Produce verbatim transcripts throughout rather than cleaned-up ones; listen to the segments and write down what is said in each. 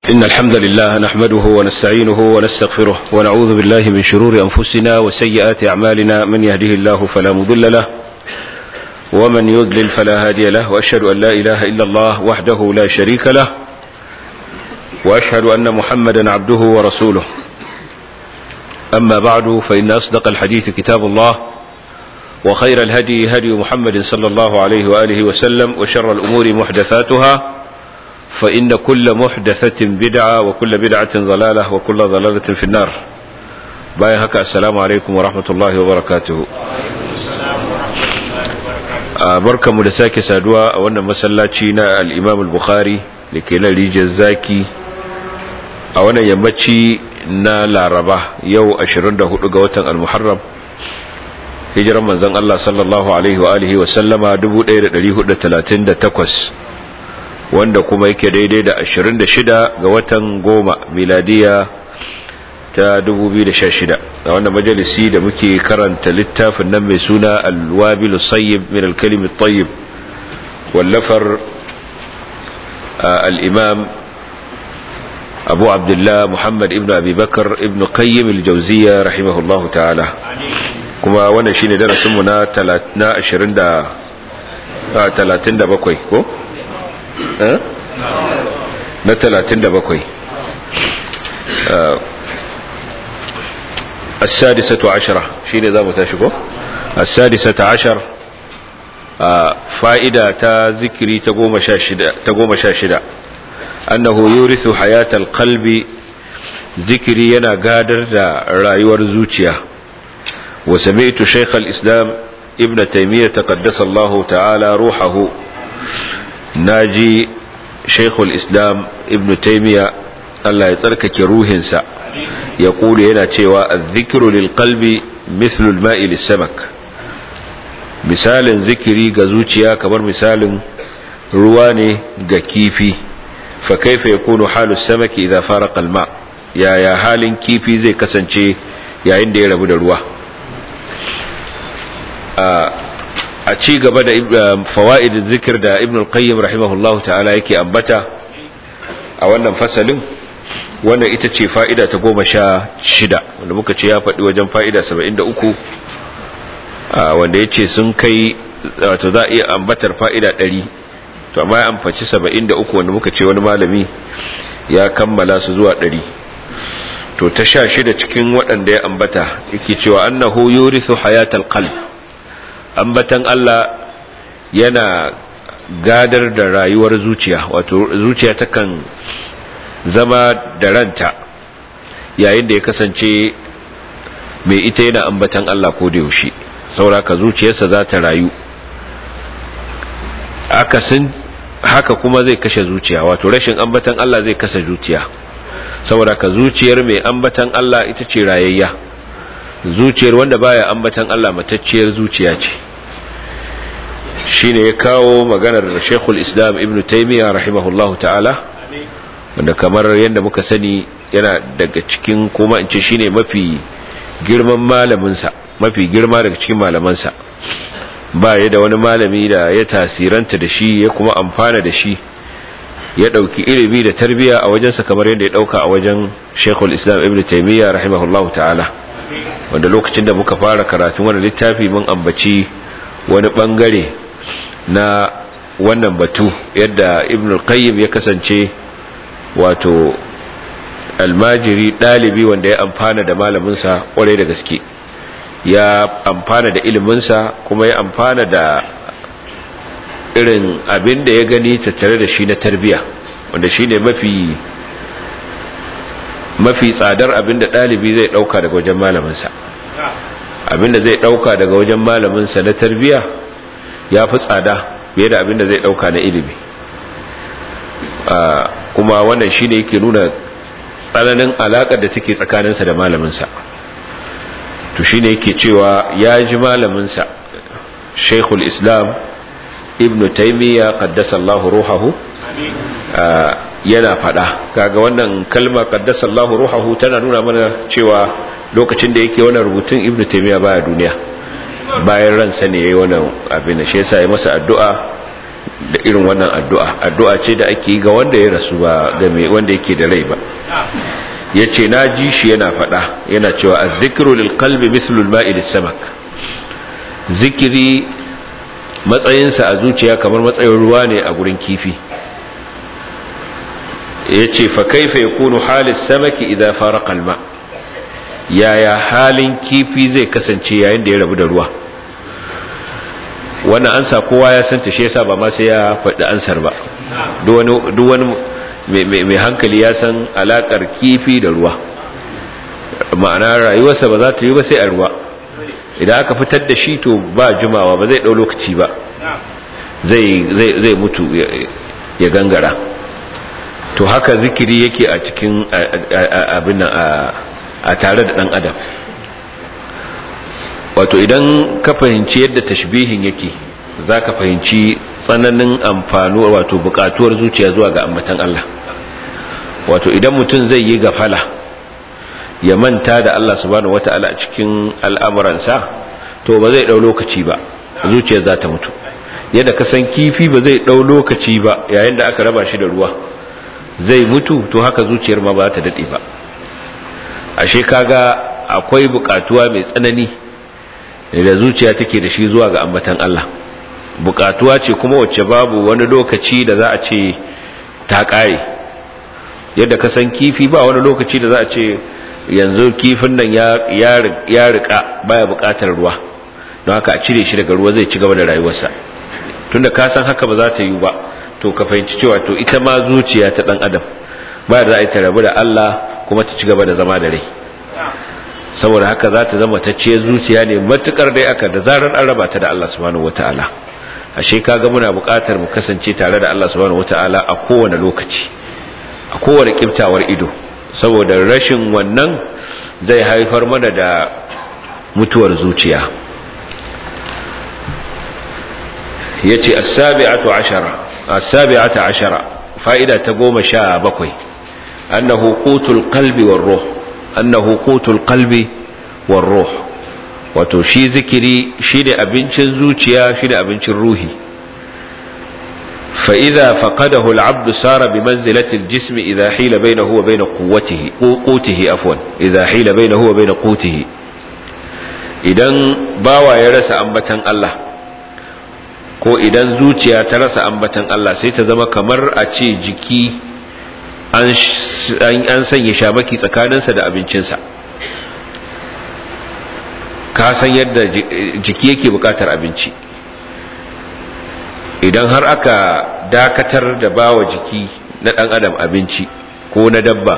إن الحمد لله نحمده ونستعينه ونستغفره ونعوذ بالله من شرور أنفسنا وسيئات أعمالنا. من يهده الله فلا مضل له ومن يضلل فلا هادي له، وأشهد أن لا إله إلا الله وحده لا شريك له، وأشهد أن محمدا عبده ورسوله. أما بعد، فإن أصدق الحديث كتاب الله، وخير الهدي هدي محمد صلى الله عليه وآله وسلم، وشر الأمور محدثاتها، فإن كل محدثة بدعة وكل بدعة ضلالة وكل ضلالة في النار. باي هكا، السلام عليكم ورحمة الله وبركاته. بركة مدساكي سادوا وانا مسلاتينا الإمام البخاري لكي نليج الزاكي وانا يمتشي نا لاربا يو أشرن ده لقوة المحرم هجرا من زن الله صلى الله عليه وآله وسلم دبو دير دليه دا تلاتين دا تقوس، wanda kuma yake daidai da ashirin da shida ga watan goma miladiya ta dubu biyu da sha shida. a wannan majalisi da muke karanta littafin nan mai suna al-wabil sayyib min al-kalim at-tayyib, wallafar al-imam abu abdullah muhammad ibn abi bakr ibn qayyim al-jawziyya rahimahullahu ta'ala. kuma wannan shine darasin mu na ashirin da talatin da bakwai ko na talatin da bakwai. السادسة عشرة شيء ذا متاشكو السادسة عشر فائدة ذكري تقوم شاشدة تقوم شاشدة أنه يورث حياة القلب. ذكري ينا قادر رايور زوجيا. وسمعت شيخ الإسلام ابن تيمية قدس الله تعالى روحه، naji shaykhul islam ibn taymiya Allah ya tsarkake ruhinsa ya kula yana cewa az-zikru lil qalbi mithlu al-ma'i lis-samak. misalin zikiri ga zuciya kamar misalin ruwa ne ga kifi. fa kaifa yakunu halu as-samaki idha faraqa al-ma', yaya halin kifi zai kasance yayin da ya rabu da ruwa. a ci gaba da fawaidin zikir da ibn al-qayyim rahimahullahu ta'ala yake ambata a wannan fasalin, wannan ita ce fa'ida ta goma sha shida, wanda muka ce ya faɗi wajen fa'ida saba'in da uku, wanda ya ce sun kai, wato za a iya ambatar fa'ida ɗari, to amma ya amfaci saba'in da uku, wanda muka ce wani malami ya kammala su zuwa ɗari. to ta sha shida cikin waɗanda ya ambata yake cewa annahu yurithu hayatal qalb. ambatan Allah yana gadar da rayuwar zuciya, wato zuciya takan zama da ranta yayin da ya kasance mai ita yana ambatan Allah ko da yaushe, sauraka zuciyarsa za ta rayu. akasin haka kuma zai kashe zuciya, wato rashin ambatan Allah zai kashe zuciya, sauraka zuciyar mai ambatan Allah ita ce rayayya. zuciyar wanda baya ambatan Allah matacciyar zuciya ce. shine ya kawo maganar Sheikhul Islam Ibn Taymiyyah rahimahullahu ta'ala, wanda kamar yadda muka sani yana daga cikin, kuma in ce shine mafi girman malamin sa, mafi girma daga cikin malaman sa. ba ya da wani malami da ya tasiranta da shi ya kuma amfana da shi, ya dauki ilimi da tarbiya a wajensa kamar yadda ya dauka a wajen Sheikhul Islam Ibn Taymiyyah rahimahullahu ta'ala, wanda lokacin da muka fara karatun wannan littafi mun ambaci wani bangare na wannan batu, yadda Ibn al-Qayyim ya kasance wato almajiri dalibi wanda ya amfana da malaminsa kwarai da gaske, ya amfana da iliminsa kuma ya amfana da irin abin da ya gani tattare da shi na tarbiya, wanda shine mafi mafi tsadar abin da dalibi zai dauka daga wajen malaminsa. abin da zai dauka daga wajen malaminsa na tarbiya ya fi tsada fiye da abin da zai dauka na ilimi. kuma wannan shine yake nuna tsananin alakar da take tsakaninsa da malaminsa. to shine yake cewa ya ji malaminsa Sheikhul Islam Ibn Taymiyyah qaddasallahu ruhahu yana fada. kaga wannan kalma qaddasallahu ruhahu tana nuna mana cewa lokacin da yake wannan rubutun Ibn Taymiyyah baya duniya, bayan ransa ne yayi wannan abin. shi yasa ya masa addu'a da irin wannan addu'a addu'a ce da ake yi ga wanda ya rasu ba ga mai wanda yake da rai ba. yace na ji shi yana faɗa yana cewa az-zikru lil qalbi mithlu al-ma'i lis-samak, zikiri matsayinsa a zuciya kamar matsayin ruwa ne a gurin kifi. yace fa kaifa yakunu halis samaki idza faraqa al-ma, yaya halin kifi zai kasance yayin da ya rabu da ruwa? wannan ansa kowa ya santa, shi yasa ba ma sai ya faɗi ansar ba. duk wani duk wani mai hankali ya san alakar kifi da ruwa, ma'ana rayuwarsa ba za ta yi ba sai a ruwa. idan aka fitar da shi to ba jimawa, ba zai ɗau lokaci ba, zai mutu ya gangara. to haka zikiri yake a cikin abin a tare da ɗan adam. wato idan ka fahimci yadda tashbihin yake za ka fahimci tsananin amfani wato buƙatuwar zuciya zuwa ga ambatan Allah. wato idan mutum zai yi gafala ya manta da Allah subhanahu wata'ala a cikin al'amuransa, to ba zai ɗau lokaci ba zuciyar za ta mutu. yadda ka san kifi ba zai ɗau lokaci ba yayin da aka raba shi da ruwa zai mutu, to haka zuciyar ma ba ta daɗe ba. ashe kaga akwai buƙatuwa mai tsanani da zuciya take da shi zuwa ga ambatan Allah. buƙatuwa ce kuma wacce babu wani lokaci da za a ce ta ƙare. yadda ka san kifi ba wani lokaci da za a ce yanzu kifin nan ya rika baya buƙatar ruwa, don haka a cire shi daga ruwa zai ci gaba da rayuwarsa. tunda ka san haka ba za ta yi ba, to ka fahimci cewa to ita ma zuciya ta dan adam ba da za a yi ta rabu da Allah kuma ta ci gaba da zama da rai. saboda haka za ta zama ta ce zuciya ne matukar dai aka da zarar an raba ta da Allah subhanahu wataala. ashe kaga muna buƙatar mu kasance tare da Allah subhanahu wataala a kowane lokaci, a kowane kiftawar ido, saboda rashin wannan zai haifar mana da mutuwar zuciya. yace as-sabi'atu ashara as-sabi'atu ashara fa'ida ta goma sha bakwai annahu qutul qalbi war ruh annahu qutul qalbi war ruh wato shi zikiri shine abincin zuciya shine abincin ruhi. فإذا فقده العبد صار بمنزلة الجسم إذا حيل بينه وبين قوته قوته عفوا إذا حيل بينه وبين قوته. idan bawa ya rasa ambatan Allah ko idan zuciya ta rasa ambatan Allah sai ta zama kamar a ce jiki an sanya shamaki tsakaninsa da abincinsa. ka san yadda jiki yake bukatar abinci, idan har aka dakatar da bawa jiki na dan adam abinci ko na dabba,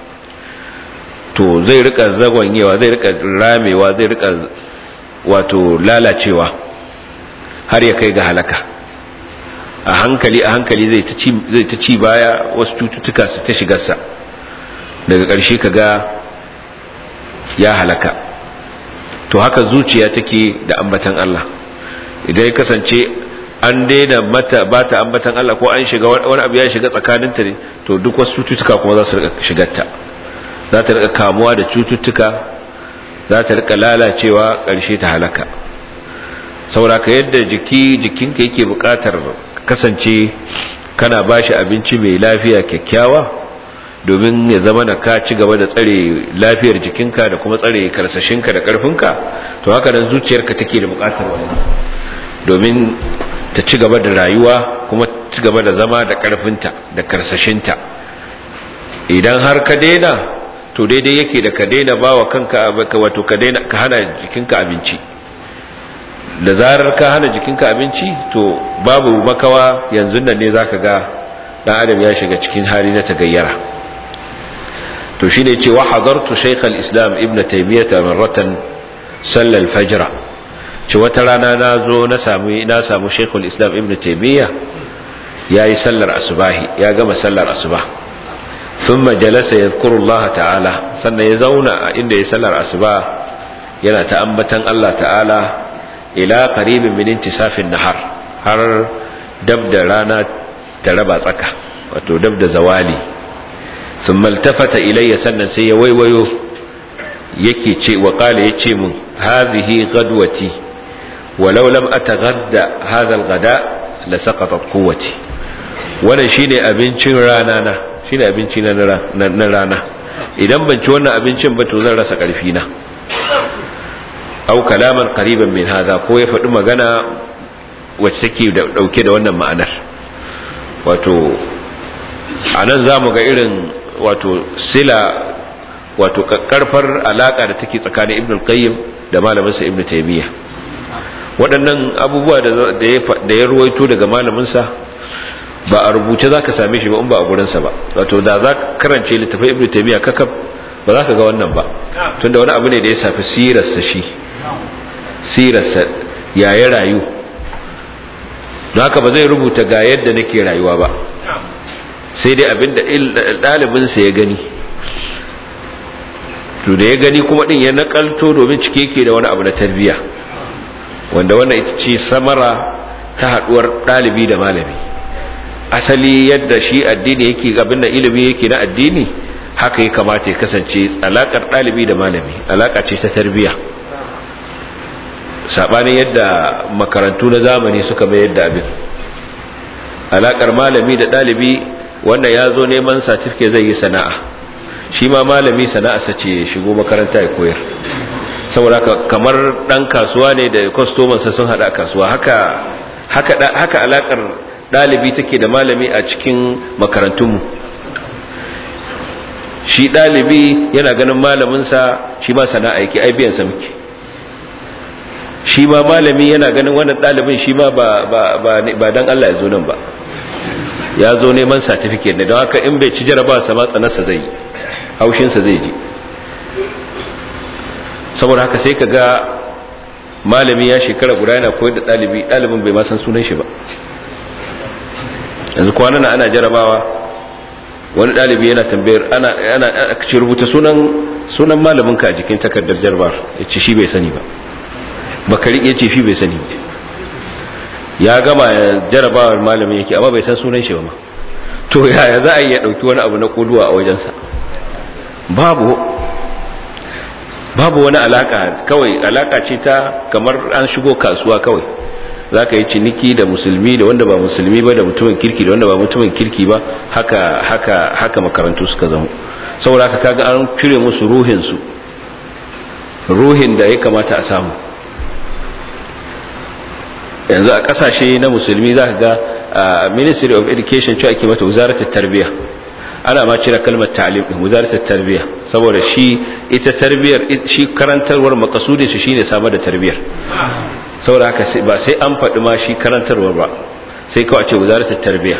to zai rika zagonyewa, zai rika ramewa, zai rika wato lalacewa har ya kai ga halaka. a hankali a hankali zai ta ci zai ta ci baya, wasu cututtuka su ta shigarsa, daga ƙarshe kaga ya halaka. to haka zuciya take da ambatan Allah. idan ya kasance an daina mata ba ta ambatan Allah ko an shiga wani abu ya shiga tsakaninta ne, to duk wasu cututtuka kuma za su rika shigarta, za ta rika kamuwa da cututtuka, za ta rika lalacewa, ƙarshe ta halaka. saboda ka yadda jiki jikinka yake buƙatar kasance kana bashi abinci mai lafiya kyakkyawa domin ya zama na ka ci gaba da tsare lafiyar jikinka da kuma tsare karsashinka da ƙarfinka, to haka nan zuciyarka take da buƙatar wannan domin ta ci gaba da rayuwa kuma ci gaba da zama da ƙarfinta da karsashinta. idan har ka daina, to daidai yake da ka daina bawa kanka wato ka daina ka hana jikinka abinci. da zarar ka hana jikinka abinci, to babu makawa yanzu nan ne zaka ga dan adam ya shiga cikin hali na tagayyara. to shine yace wa hadartu shaykh al-islam ibn taymiyyah marratan salla al-fajr. ce wata rana na zo na samu na samu shaykh al-islam ibn taymiyyah yayi sallar asubahi, ya gama sallar asuba. thumma jalasa yadhkuru Allah ta'ala, sannan ya zauna inda ya sallar asuba yana ta ambatan Allah ta'ala ila qaribin min intisafin nahar, har dab da rana ta raba tsaka, wato dab da zawali. thumma iltafata ilayya, sannan sai ya waiwayo yake ce wa qala yace mun hadhihi ghadwati walau lam ataghadda hadha alghada la saqatat quwwati wannan shine abincin rana na shine abinci na na rana idan ban ci wannan abincin ba to zan rasa karfi na au kalaman qariban min hada ko ya faɗi magana wacce take dauke da wannan ma'anar wato anan zamu ga irin wato sila wato karfar alaka da take tsakanin Ibn al-Qayyim da malaminsa Ibn Taymiyyah waɗannan abubuwa da ya ruwaito daga malaminsa ba a rubuce zaka same shi ba in ba a gurinsa ba wato da za ka karance littafin Ibn Taymiyyah kakab ba za ka ga wannan ba tunda wani abu ne da ya shafi sirarsa shi sirarsa ya ya rayu don haka ba zai rubuta ga yadda nake rayuwa ba sai dai abinda ɗalibinsa ya gani to da ya gani kuma din ya nakalto domin cike yake da wani abu na tarbiya wanda wannan ita ce samara ta haduwar dalibi da malami asali yadda shi addini yake abin da ilimi yake na addini haka ya kamata ya kasance alakar dalibi da malami alaka ce ta tarbiya sabanin yadda makarantu na zamani suka mai yadda abin alakar malami da dalibi wanda ya zo neman certificate zai yi sana'a shi ma malami sana'arsa ce shigo makaranta ya koyar saboda kamar dan kasuwa ne da customer sa sun hada kasuwa haka haka haka alakar dalibi take da malami a cikin makarantunmu shi dalibi yana ganin malamin sa shi ma sana'a yake ai biyan sa muke shi ma malami yana ganin wannan dalibin shi ma ba ba ba dan Allah ya zo nan ba ya zo neman certificate ne don haka in bai ci jaraba sa ma tsanarsa zai yi haushinsa zai ji saboda haka sai ka ga malami ya shekara guda yana koyar da ɗalibi ɗalibin bai ma san sunan shi ba yanzu kwanan ana jarabawa wani ɗalibi yana tambayar ana ana ci rubuta sunan sunan malamin ka a jikin takardar jarabar ya ce shi bai sani ba bakari ya ce shi bai sani ba ya gama jarabawar malamin yake amma bai san sunan shi ba ma to yaya za a yi ya ɗauki wani abu na koduwa a wajensa babu babu wani alaka kawai alaka ce ta kamar an shigo kasuwa kawai zaka yi ciniki da musulmi da wanda ba musulmi ba da mutumin kirki da wanda ba mutumin kirki ba haka haka haka makarantu suka zama saboda haka kaga an cire musu ruhin su ruhin da ya kamata a samu yanzu a kasashe na musulmi zaka ga Ministry of Education cewa ake mata wizaratul tarbiyya ana ma cire kalmar ta'lim din wizaratul tarbiyya saboda shi ita tarbiyar shi karantarwar makasudin shi shine samar da tarbiyar saboda haka ba sai an faɗi ma shi karantarwar ba sai kawai ce wizaratul tarbiyya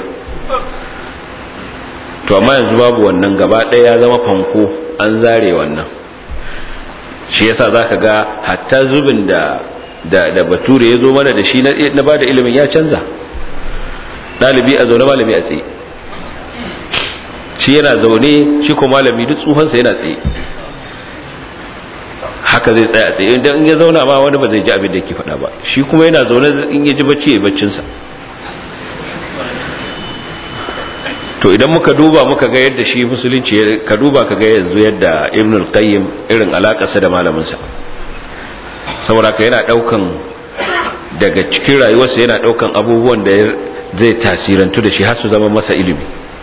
to amma yanzu babu wannan gaba ɗaya ya zama fanko an zare wannan shi yasa zaka ga hatta zubin da da da bature ya zo mana da shi na bada ilimin ya canza dalibi a zaune malami a tsaye shi yana zaune shi ko malami duk tsufansa yana tsaye haka zai tsaya tsaye idan ya zauna ma wani ba zai ji abin da yake faɗa ba shi kuma yana zaune in ya ji bacci ya baccinsa to idan muka duba muka ga yadda shi musulunci ka duba ka ga yanzu yadda Ibn al-Qayyim irin alakarsa da malaminsa saboda ka yana daukan daga cikin rayuwarsa yana daukan abubuwan da zai tasirantu da shi har su zama masa ilimi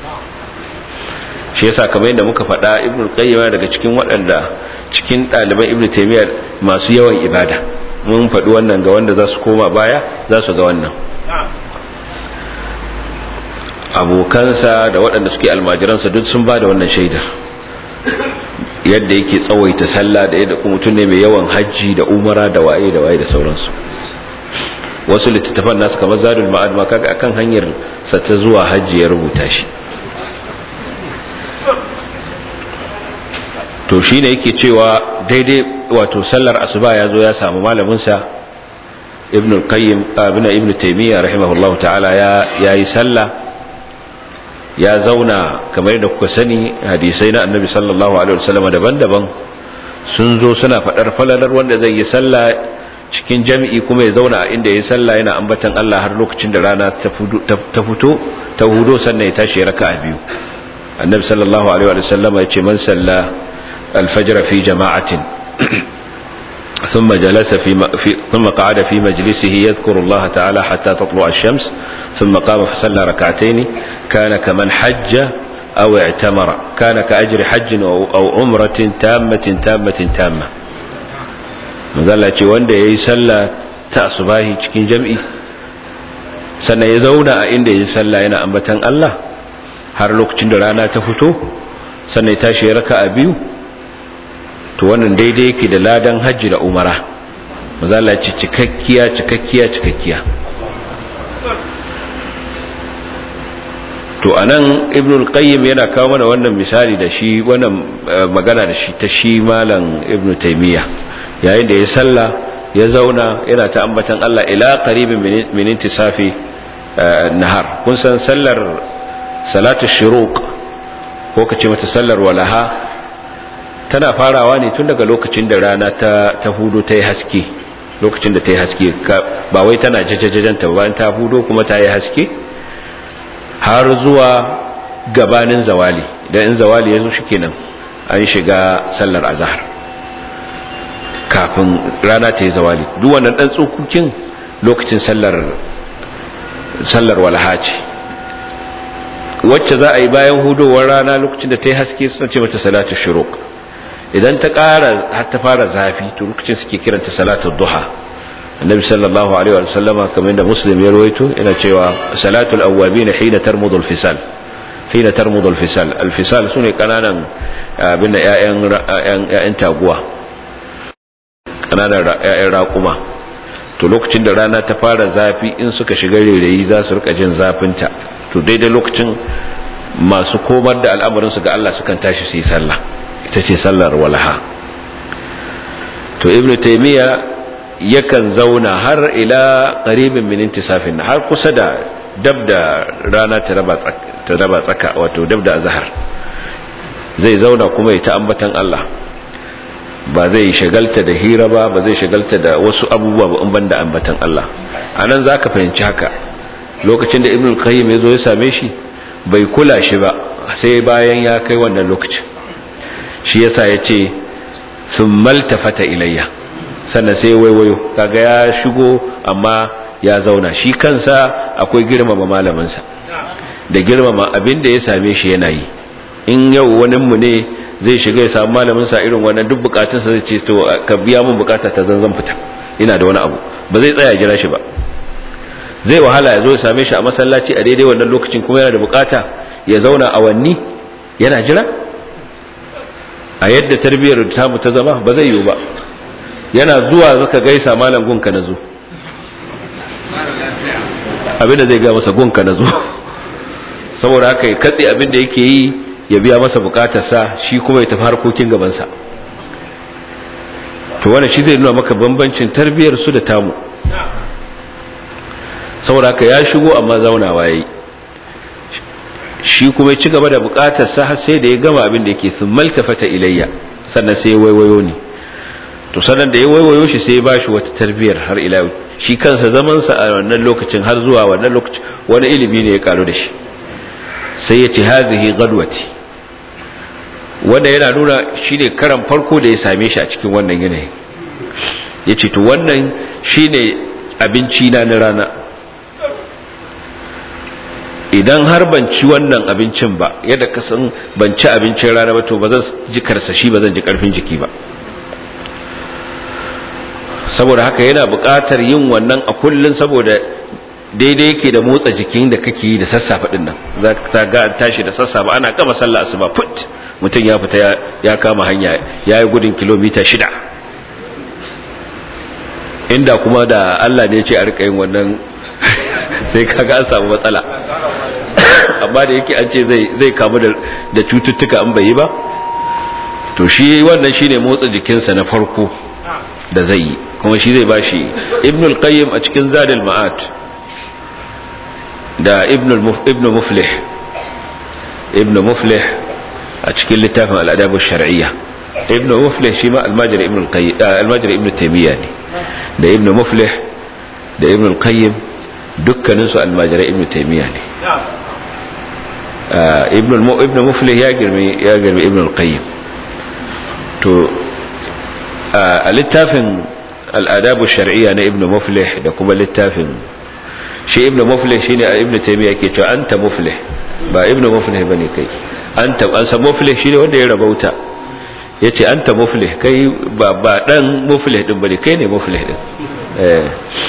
shi yasa kamar yadda muka faɗa Ibn al-Qayyim daga cikin waɗanda cikin ɗaliban Ibn Taymiyyah masu yawan ibada mun faɗi wannan ga wanda za su koma baya za su ga wannan abokansa da waɗanda suke almajiransa duk sun ba da wannan shaidar yadda yake tsawaita sallah da yadda kuma mutum ne mai yawan hajji da umara da waye da waye da sauransu wasu littattafan nasu kamar zadul ma'ad ma kaga akan hanyar sa ta zuwa hajji ya rubuta shi to shine yake cewa daidai wato sallar asuba ya zo ya samu malamin sa ibn al-qayyim ibn ibn taymiyyah rahimahullahu ta'ala ya yayi sallah ya zauna kamar yadda kuka sani hadisai na annabi sallallahu alaihi wasallam daban-daban sun zo suna fadar falalar wanda zai yi sallah cikin jami'i kuma ya zauna a inda yayi sallah yana ambatan Allah har lokacin da rana ta fito ta hudo sannan ya tashi raka'a biyu annabi sallallahu alaihi wasallam ya ce man salla al-fajr fi jama'atin ثم جلس في, في ثم قعد في مجلسه يذكر الله تعالى حتى تطلع الشمس ثم قام فصلى ركعتين كان كمن حج أو اعتمر كان كأجر حج أو عمرة تامة تامة تامة مازال ce wanda yayi sallah ta asubahi cikin jami'i sannan ya zauna a inda yayi sallah yana ambatan Allah har lokacin da rana ta fito sannan ya tashi ya raka'a biyu to wannan daidai yake da ladan hajji da umara mazala ce cikakkiya cikakkiya cikakkiya to anan ibnul qayyim yana kawo mana wannan misali da shi wannan magana da shi ta shi malam ibnu taymiya yayin da ya salla ya zauna yana ta ambatan Allah ila qaribin min intisafi nahar kun san sallar salatu shuruq ko kace mata sallar walaha tana farawa ne tun daga lokacin da rana ta ta hudo ta yi haske lokacin da ta yi haske ba wai tana jajajajanta ba bayan ta hudo kuma ta yi haske har zuwa gabanin zawali idan in zawali ya zo shikenan an shiga sallar azhar kafin rana ta yi zawali duk wannan dan tsokokin lokacin sallar sallar walaha ce wacce za a yi bayan hudowar rana lokacin da ta yi haske suna ce mata salatu shuruq idan ta ƙara har ta fara zafi to lokacin suke kiranta salatu duha annabi sallallahu alaihi wa sallama kamar da muslim ya rawaito yana cewa salatul awwabin hina tarmudu al-fisal hina tarmudu al-fisal al-fisal sune kananan abin da ƴaƴan ƴaƴan taguwa kananan ƴaƴan raƙuma to lokacin da rana ta fara zafi in suka shiga rairayi za su rika jin zafinta to daidai lokacin masu komar da al'amarin su ga Allah sukan tashi su yi sallah ita ce sallar walaha to ibnu taymiya yakan zauna har ila qaribin min intisafin har kusa da dab da rana ta raba tsaka ta raba tsaka wato dab da azhar zai zauna kuma ya ta ambatan Allah ba zai shagalta da hira ba ba zai shagalta da wasu abubuwa ba in banda ambatan Allah anan zaka fahimci haka lokacin da ibnu qayyim ya zo ya same shi bai kula shi ba sai bayan ya kai wannan lokacin shi yasa yace summal tafata ilayya sannan sai waiwayo kaga ya shigo amma ya zauna shi kansa akwai girmama malamin sa da girmama abin da ya same shi yana yi in yau wani mu ne zai shiga ya samu malamin sa irin wannan duk bukatun sa zai ce to ka biya min bukata ta zanzan fita ina da wani abu ba zai tsaya jira shi ba zai wahala ya zo ya same shi a masallaci a daidai wannan lokacin kuma yana da bukata ya zauna awanni yana jira a yadda tarbiyyar tamu ta zama ba zai yiwu ba yana zuwa zaka gaisa malam gunka na zo abinda zai ga masa gunka na zo saboda haka ya katse abinda yake yi ya biya masa bukatarsa shi kuma ya tafi harkokin gabansa to wannan shi zai nuna maka bambancin tarbiyyar su da tamu saboda haka ya shigo amma zaunawa yayi shi kuma ya ci gaba da bukatarsa har sai da ya gama abin da yake sun maltafata ilayya sannan sai ya waiwayo ni to sannan da ya waiwayo shi sai ya bashi wata tarbiyar har ila yau shi kansa zaman sa a wannan lokacin har zuwa wannan lokacin wani ilimi ne ya karu da shi sai ya ce hazihi gadwati wanda yana nuna shine karan farko da ya same shi a cikin wannan yanayi yace to wannan shine abinci na na rana idan har ban ci wannan abincin ba yadda ka san ban ci abincin rana ba to ba zan ji karsashi ba zan ji karfin jiki ba saboda haka yana buƙatar yin wannan a kullun saboda daidai yake da motsa jikin da kake yi da sassafe din nan za ka ga tashi da sassafe ana gama sallah asuba put mutum ya fita ya kama hanya ya yi gudun kilomita shida inda kuma da Allah ne ya ce a rika yin wannan sai kaga an samu matsala amma da yake an ce zai zai kamu da da cututtuka an bai yi ba to shi wannan shine motsa jikinsa na farko da zai yi kuma shi zai bashi ibn al-qayyim a cikin zadul ma'ad da ibn ibn muflih ibn muflih a cikin littafin al-adab ash-shar'iyya ibn muflih shi ma al-majri ibn al-qayyim al-majri ibn taymiyyah ne da ibn muflih da ibn al-qayyim dukkanin su al-majri ibn taymiyyah ne ibn ibn muflih ya girmi ya girmi ibn al-qayyim to a littafin al-adabu shar'iyya na ibnu muflih da kuma littafin shi ibnu muflih shine ibnu taymiya yake cewa anta muflih ba ibnu muflih bane kai anta an san muflih shine wanda ya rabauta yace anta muflih kai ba ba dan muflih din bane kai ne muflih din eh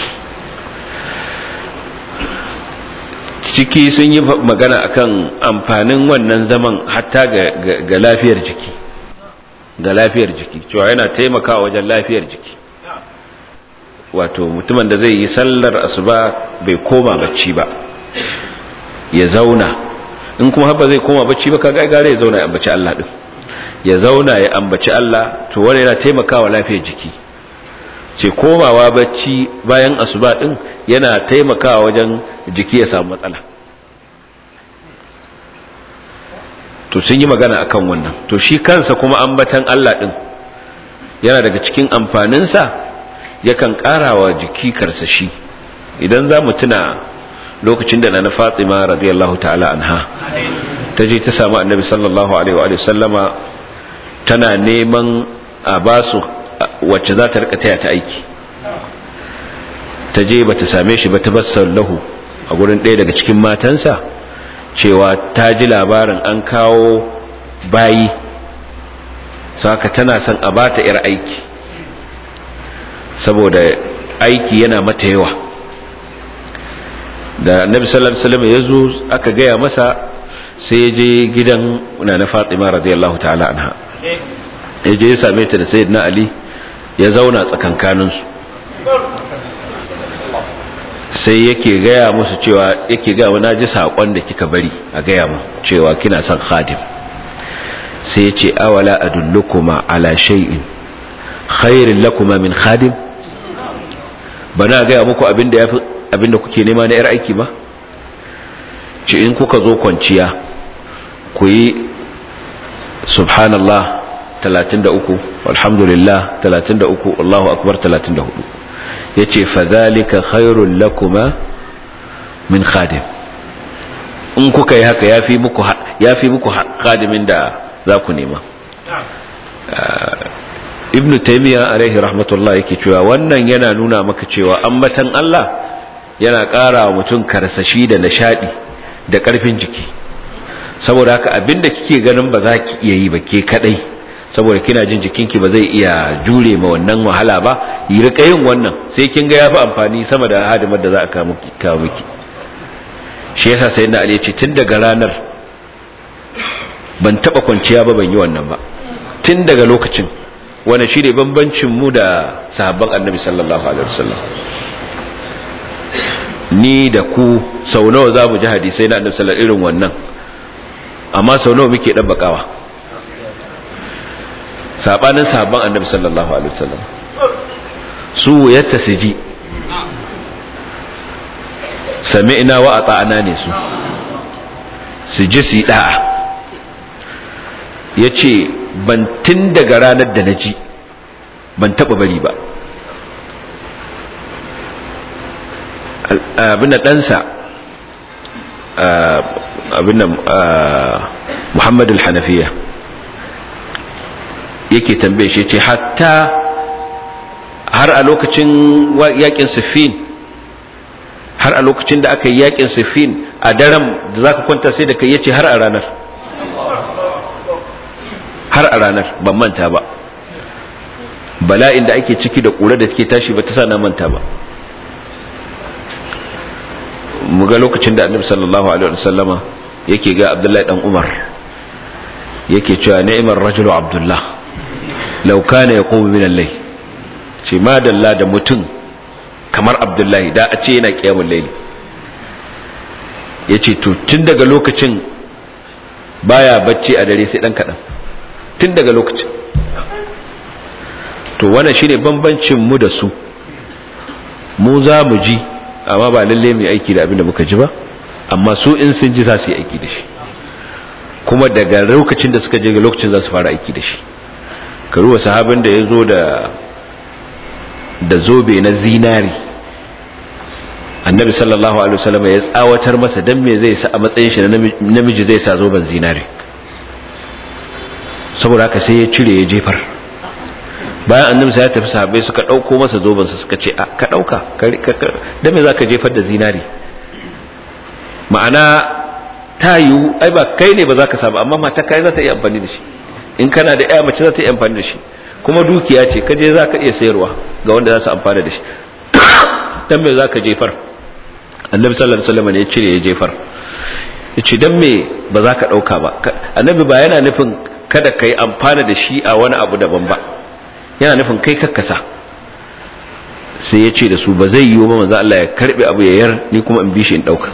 ciki sun yi magana akan amfanin wannan zaman hatta ga, ga, ga lafiyar jiki ga lafiyar jiki cewa yana taimakawa wajen lafiyar jiki wato mutumin da zai yi sallar asuba bai koma bacci ba ya zauna in kuma haba zai koma bacci ba kaga gare ya zauna ya ambaci Allah din ya zauna ya ambaci Allah to wannan yana taimakawa lafiyar jiki ce komawa bacci bayan asuba din yana taimakawa wajen jiki ya samu matsala to sun yi magana akan wannan to shi kansa kuma ambatan Allah din yana daga cikin amfaninsa yakan karawa jiki karsashi idan za mu tuna lokacin da na Fatima radiyallahu ta'ala anha ta je ta samu annabi sallallahu alaihi wa sallama tana neman a basu wacce za ta rika taya ta aiki ta je ba ta same shi ba ta bassar lahu a gurin ɗaya daga cikin matansa cewa ta ji labarin an kawo bayi saka tana son a bata yar aiki saboda aiki yana mata yawa da annabi sallallahu alaihi wasallam ya zo aka gaya masa sai ya je gidan nana Fatima radiyallahu ta'ala anha ya je ya same ta da sayyidina Ali ya zauna tsakankaninsu sai yake gaya musu cewa yake gaya wa naji sakon da kika bari a gaya mu cewa kina son khadim sai yace awala adullukuma ala shay'in khairin lakuma min khadim bana gaya muku abinda yafi abinda kuke nema na yar aiki ba ce in kuka zo kwanciya ku yi subhanallah talatin da uku alhamdulillah talatin da uku Allahu akbar talatin da hudu yace fadhalika khairul lakuma min khadim in kuka yi haka yafi muku yafi muku khadimin da za ku nema ibnu taymiya alaihi rahmatullah yake cewa wannan yana nuna maka cewa ambatan Allah yana ƙara wa mutum karsashi da nishadi da ƙarfin jiki saboda haka abinda kike ganin ba za ki iya yi ba ke kadai saboda kina jin jikinki ba zai iya jure ma wannan wahala ba yi rika yin wannan sai kin ga yafi amfani sama da hadimar da za a kawo miki kawo miki shi yasa sayyidina Ali ya ce tun daga ranar ban taba kwanciya ba ban yi wannan ba tun daga lokacin wannan shine bambancin mu da sahabban Annabi sallallahu alaihi wasallam ni da ku sau nawa za mu ji hadisai na Annabi sallallahu irin wannan amma sau nawa muke dabbakawa sabanin sahabban Annabi sallallahu alaihi wasallam su yatta siji sami'na wa ata'na ne su su ji su da'a yace ban tun daga ranar da naji ban taba bari ba abin da ɗansa abin da Muhammad al-Hanafiya yake tambaye shi ce hatta har a lokacin yakin Siffin har a lokacin da aka yi yakin Siffin a daren da zaka kwanta sai da kai yace har a ranar har a ranar ban manta ba bala'in da ake ciki da ƙura da take tashi ba ta sa na manta ba mu ga lokacin da Annabi sallallahu alaihi wasallama yake ga Abdullahi dan Umar yake cewa ni'mar rajulu Abdullah law kana yaqumu min al-layl ce ma dalla da mutum kamar Abdullahi da a ce yana qiyamul layl yace to tun daga lokacin baya bacci a dare sai dan kadan tun daga lokacin to wannan shine bambancin mu da su mu za mu ji amma ba lalle mu aiki da abin da muka ji ba amma su in sun ji za su yi aiki da shi kuma daga lokacin da suka je ga lokacin za su fara aiki da shi karuwa sahabin da ya zo da da zobe na zinari annabi sallallahu alaihi wasallam ya tsawatar masa dan me zai sa a matsayin shi na namiji zai sa zoben zinari saboda haka sai ya cire ya jefar bayan annabi sai ya tafi sahabbai suka dauko masa zoben sa suka ce a ka dauka da me zaka jefar da zinari ma'ana ta yiwu ai ba kai ne ba za ka samu amma mata kai za ta iya amfani da shi in kana da ƴa mace za ta iya amfani da shi kuma dukiya ce kaje za ka iya sayarwa ga wanda za su amfana da shi dan me za ka jefar annabi sallallahu alaihi wasallam ne ya cire ya jefar yace dan me ba za ka dauka ba annabi ba yana nufin kada kai amfana da shi a wani abu daban ba yana nufin kai kakkasa sai ya ce da su ba zai yiwu ba manzo Allah ya karbe abu ya yar ni kuma in bi shi in dauka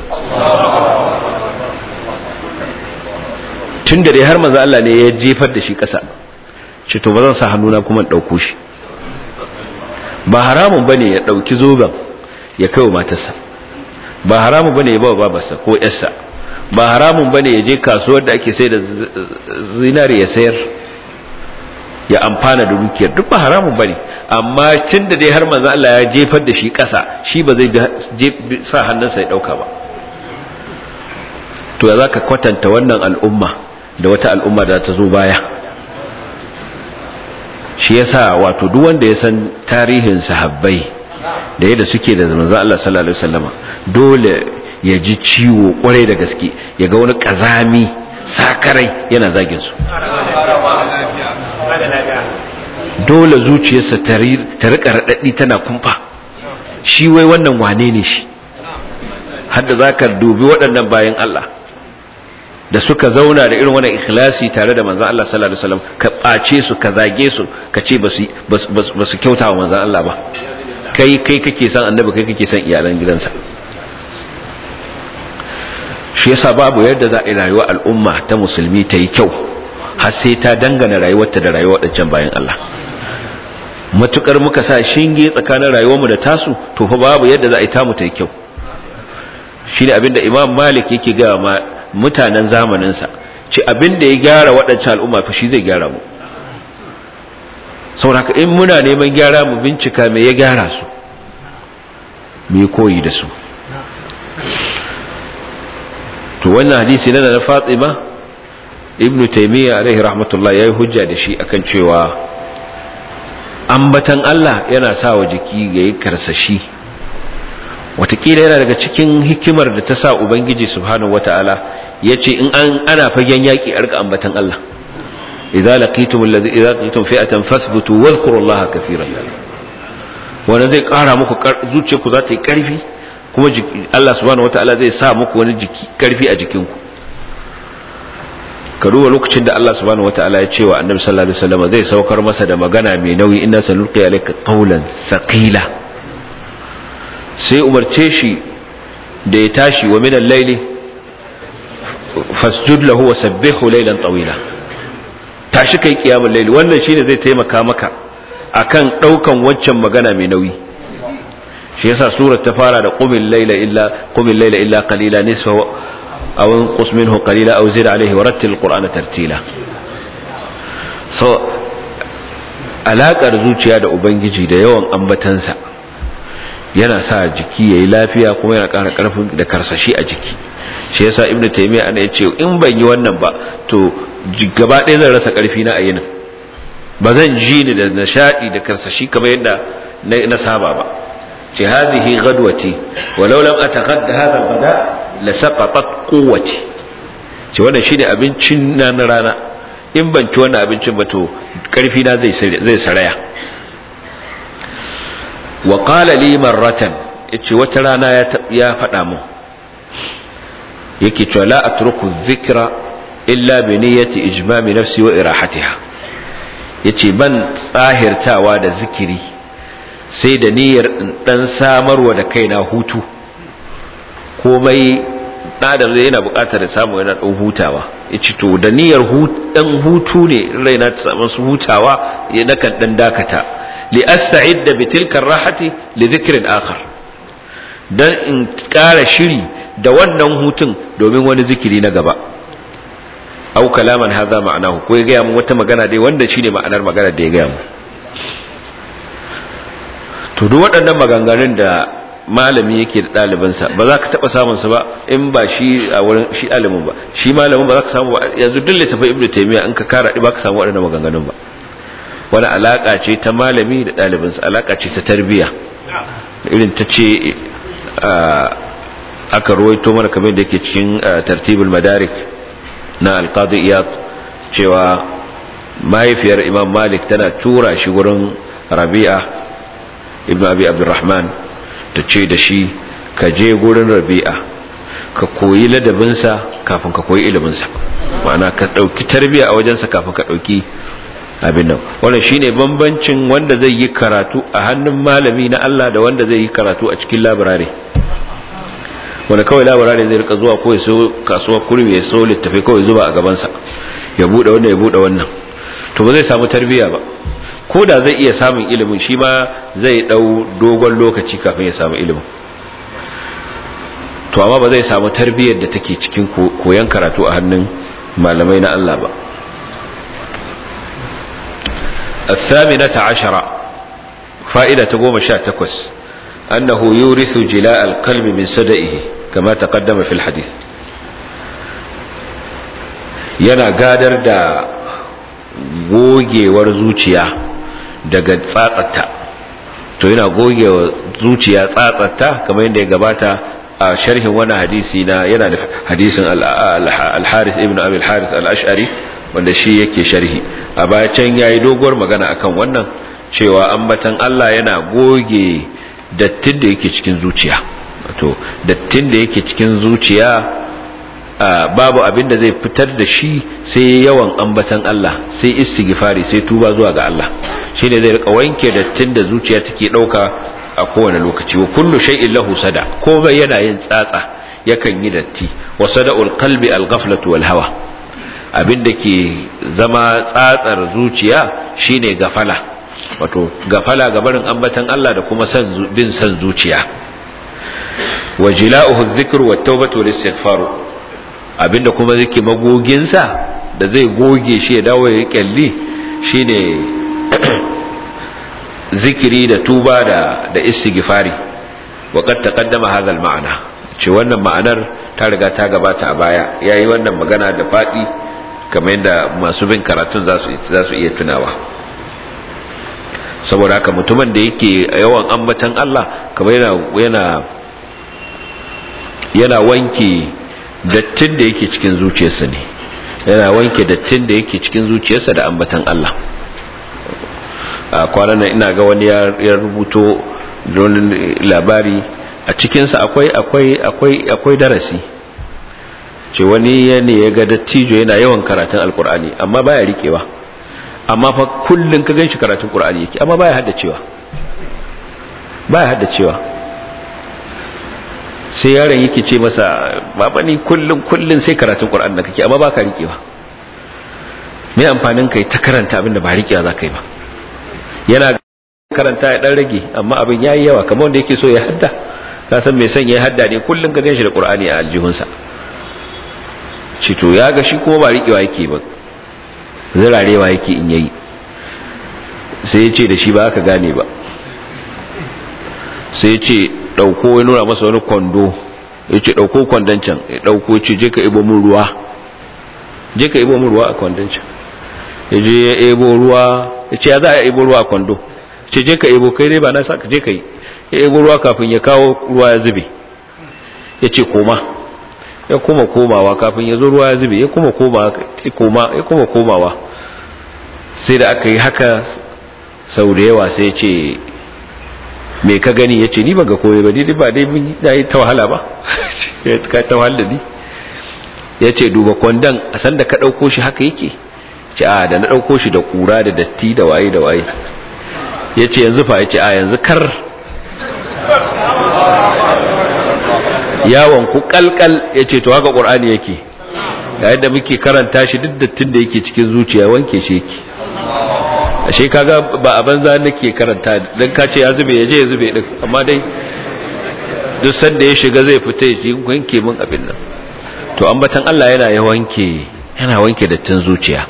tunda dai har manzo Allah ne ya jefar da shi kasa ce to ba zan sa hannuna kuma in dauko shi ba haramun bane ya dauki zoben ya kai wa matarsa ba haramun bane ya ba babarsa ko yarsa ba haramun bane ya je kasuwar da ake sai da zinari ya sayar ya amfana da dukiyar duk ba haramun bane amma tunda dai har manzo Allah ya jefar da shi kasa shi ba zai sa hannunsa ya dauka ba to ya zaka kwatanta wannan al'umma da wata al'umma da ta zo baya shi yasa wato duk wanda ya san tarihin sahabbai da yadda suke da manzo Allah sallallahu alaihi wasallama dole ya ji ciwo kwarai da gaske ya ga wani kazami sakarai yana zagin su dole zuciyarsa ta rika radadi tana kumfa shi wai wannan wane ne shi hadda zaka dubi waɗannan bayan Allah da suka zauna da irin wannan ikhlasi tare da manzon Allah sallallahu alaihi wasallam ka bace su ka zage su ka ce basu basu kyauta wa manzon Allah ba kai kai kake san annabi kai kake san iyalan gidansa shi yasa babu yadda za a yi rayuwar al'umma ta musulmi ta yi kyau har sai ta dangana rayuwarta da rayuwar wadancan bayan Allah matukar muka sa shinge tsakanin rayuwarmu da tasu to fa babu yadda za a yi tamu ta yi kyau shine abinda Imam Malik yake ga mutanen zamaninsa ce abinda ya gyara wadancan al'umma fa shi zai gyara mu saboda in muna neman gyara mu bincika me ya gyara su me koyi da su to wannan hadisi na na Fatima ibnu Taymiyyah alaihi rahmatullah yayi hujja da shi akan cewa ambatan Allah yana sa wa jiki yayi karsashi watakila yana daga cikin hikimar da ta sa ubangiji subhanahu wataala yace in an ana fagen yaki a rika ambatan Allah idza laqitum alladhi idza laqitum fi'atan fasbutu wadhkurullaha kaseeran wannan zai kara muku zuciyarku za ta yi karfi kuma Allah subhanahu wataala zai sa muku wani jiki karfi a jikinku ka duba lokacin da Allah subhanahu wataala ya ce wa annabi sallallahu alaihi wasallam zai saukar masa da magana mai nauyi inna sanulqi alayka qawlan thaqila sai umarce shi da ya tashi wa min al-layli fasjud lahu wa sabbihu laylan tawila tashi kai kiyamul layli wannan shine zai taimaka maka akan daukan waccan magana mai nauyi shi yasa surar ta fara da qumil layla illa qumil layla illa qalila nisfahu aw inqus minhu qalila aw zid alayhi wa rattil qur'ana tartila so alakar zuciya da ubangiji da yawan ambatansa yana sa jiki yayi lafiya kuma yana ƙara ƙarfin da karsashi a jiki shi yasa ibnu taymiya ana yace in ban yi wannan ba to gaba ɗaya zan rasa ƙarfi na ayinin ba zan ji ni da nishadi da karsashi kamar yadda na saba ba ce hadhihi ghadwati walau lam ataghadda hadha al-ghada la saqatat quwwati ce wannan shine abincin na na rana in ban ci wannan abincin ba to karfi na zai zai saraya wa qala li marratan yace wata rana ya ya fada mun yake cewa la atruku dhikra illa bi niyyati ijmami nafsi wa irahatiha yace ban tsahirtawa da zikiri sai da niyyar dan samarwa da kaina hutu komai dan zai yana buƙatar samu yana dan hutawa yace to da niyyar dan hutu ne raina ta samu su hutawa ya nakan dan dakata li asta'idda bi tilka ar-rahati li dhikrin akhar dan in ƙara shiri da wannan hutun domin wani zikiri na gaba au kalaman hadha ma'anahu ko ya ga mu wata magana dai wanda shine ma'anar maganar da ya ga mu to duk waɗannan maganganun da malami yake da ɗalibansa ba za ka taɓa samun su ba in ba shi a wurin shi ɗalibin ba shi malamin ba za ka samu ba yanzu duk littafin ibnu taymiya in ka kara ba ka samu waɗannan maganganun ba wani alaka ce ta malami da ɗalibinsa, alaka ce ta tarbiya irin ta ce aka ruwaito mana kamar da yake cikin tartibul madarik na alqadi iyad cewa mahaifiyar imam malik tana tura shi gurin rabi'a ibn abi abdurrahman ta ce da shi ka je gurin rabi'a ka koyi ladabinsa kafin ka koyi iliminsa, ma'ana ka ɗauki tarbiya a wajensa kafin ka ɗauki abin nan. wannan shine bambancin wanda zai yi karatu a hannun malami na Allah da wanda zai yi karatu a cikin labarare, wanda kawai labarare zai rika zuwa ko ya so kasuwa kurmi ya so littafi kawai zuba a gabansa ya bude wannan ya bude wannan, to ba zai samu tarbiya ba. ko da zai iya samun ilimin, shi ma zai dau dogon lokaci kafin ya samu ilimin, to amma ba zai samu tarbiyar da take cikin koyon karatu a hannun malamai na Allah ba. الثامنة عشرة فائدة تقوم شاتكوس أنه يورث جلاء القلب من سدئه كما تقدم في الحديث. yana gadar da gogewar zuciya daga tsatsatta, to yana gogewa zuciya tsatsatta kamar yadda ya gabata a sharhin wani hadisi na yana da hadisin al-Harith ibn Abi al-Harith al-Ash'ari wanda shi yake sharhi a baya can yayi doguwar magana akan wannan cewa ambatan Allah yana goge dattin da yake cikin zuciya. to dattin da yake cikin zuciya babu abin da zai fitar da shi sai yawan ambatan Allah, sai istighfari, sai tuba zuwa ga Allah, shine zai rika wanke dattin da zuciya take dauka a kowane lokaci. wa kullu shay'in lahu sada, komai yana yin tsatsa yakan yi datti. wa sada'ul qalbi al-ghaflatu wal hawa, abinda ke zama tsatsar zuciya shine gafala, wato gafala ga barin ambatan Allah da kuma san bin san zuciya. wa jila'uhu adh-dhikru wat-tawbatu wal-istighfaru, abinda kuma zake magoginsa da zai goge shi ya dawo ya kyalli shine zikiri da tuba da da istighfari. wa qad taqaddama hadha al-ma'na, ce wannan ma'anar ta riga ta gabata a baya, yayi wannan magana da fadi kamar yadda masu bin karatun za su za su iya tunawa. saboda haka mutumin da yake yawan ambatan Allah kamar yana yana yana wanke dattin da yake cikin zuciyarsa ne, yana wanke dattin da yake cikin zuciyarsa da ambatan Allah. a kwanan nan ina ga wani ya rubuto don labari a cikinsa akwai akwai akwai akwai darasi, ce wani ne ya ga dattijo yana yawan karatun alkur'ani amma baya rikewa, amma fa kullun ka ganshi karatun qur'ani yake amma baya haddacewa baya haddacewa sai yaron yake ce masa baba ni kullun kullun sai karatun qur'ani da kake amma baka rikewa, me amfanin kai ta karanta abin da ba rikewa zaka yi ba. yana karanta ya dan rage amma abin yayi yawa, kamar wanda yake so ya hadda, ka san me san ya hadda ne kullun ka ganshi da qur'ani a aljihunsa. ce to ya ga shi kuma ba rikewa yake ba, zirarewa yake in yayi, sai ya ce da shi ba aka gane ba, sai ya ce dauko, ya nuna masa wani kwando, ya ce dauko kwandon can, ya dauko, ce je ka ibo mun ruwa, je ka ibo mun ruwa a kwandon can. ya je ya ebo ruwa, ya ce ya za a ibo ruwa a kwando, ce je ka ibo, kai dai ba na saka, je ka yi. ya ebo ruwa, kafin ya kawo ruwa ya zube, ya ce koma, ya kuma komawa, kafin ya zo ruwa ya zube, ya kuma komawa, ya kuma komawa. sai da aka yi haka sau da yawa, sai ya ce me ka gani, ya ce ni ba ga koyi ba, ni ba dai mun yi ta wahala ba ka ta wahala ni. ya ce duba kwandon, a san da ka ɗauko shi haka yake, ce a da na ɗauko shi da ƙura da datti da waye da waye. ya ce yanzu fa, ya ce a yanzu kar yawon ku kalkal. ya ce to haka ƙur'ani yake, ga yadda muke karanta shi duk dattin da yake cikin zuciya wanke shi yake. ashe kaga ba a banza nake karanta dan ka ce ya zube, ya je ya zube din, amma dai duk sanda ya shiga zai fita ya ji wanke min abin nan. to ambatan Allah yana ya wanke yana wanke dattin zuciya.